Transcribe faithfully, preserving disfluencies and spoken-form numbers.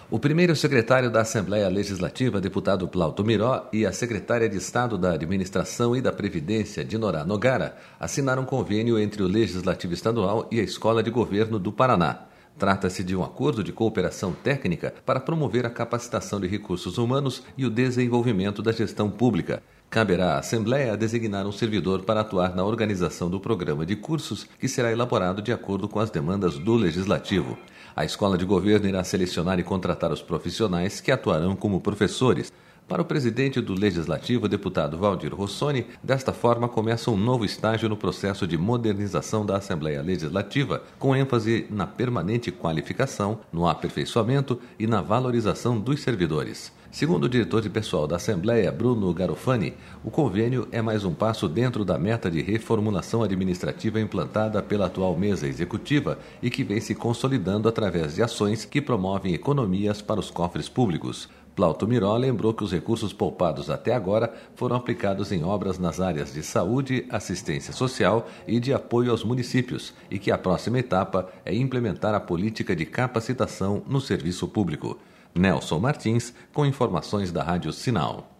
O primeiro secretário da Assembleia Legislativa, deputado Plauto Miró, e a secretária de Estado da Administração e da Previdência, Dinorá Nogara, assinaram um convênio entre o Legislativo Estadual e a Escola de Governo do Paraná. Trata-se de um acordo de cooperação técnica para promover a capacitação de recursos humanos e o desenvolvimento da gestão pública. Caberá à Assembleia designar um servidor para atuar na organização do programa de cursos, que será elaborado de acordo com as demandas do Legislativo. A Escola de Governo irá selecionar e contratar os profissionais que atuarão como professores. Para o presidente do Legislativo, deputado Valdir Rossoni, desta forma começa um novo estágio no processo de modernização da Assembleia Legislativa, com ênfase na permanente qualificação, no aperfeiçoamento e na valorização dos servidores. Segundo o diretor de pessoal da Assembleia, Bruno Garofani, o convênio é mais um passo dentro da meta de reformulação administrativa implantada pela atual mesa executiva e que vem se consolidando através de ações que promovem economias para os cofres públicos. Plauto Miró lembrou que os recursos poupados até agora foram aplicados em obras nas áreas de saúde, assistência social e de apoio aos municípios e que a próxima etapa é implementar a política de capacitação no serviço público. Nelson Martins, com informações da Rádio Sinal.